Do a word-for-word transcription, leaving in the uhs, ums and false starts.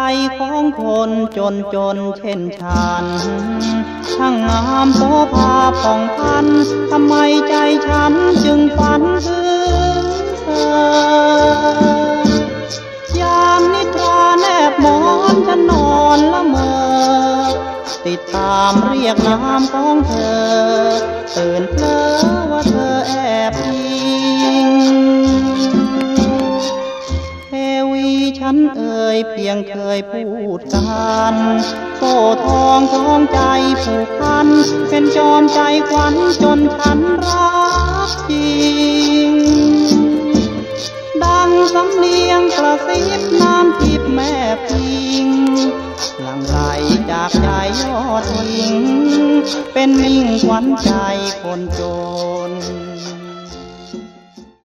ของคนจนจนเช่นฉันช่างงามโสภาผ่องพันทำไมใจฉันจึงฝันถึงเธอยามนิทราแนบหมอนฉันนอนละเมอติดตามเรียกนามของเธอตื่นเพลอว่าเธอแอบยิงเทวีฉันเอ่ยเพียงเคยพูดกันโซ่ทองของใจผูกพันเป็นจอมใจขวัญจนฉันรักจริงดังสำเนียงกระซิบน้ำทิพย์แม่พิงหลั่งไหลจากใจยอดหญิงเป็นมิ่งขวัญใจคนจน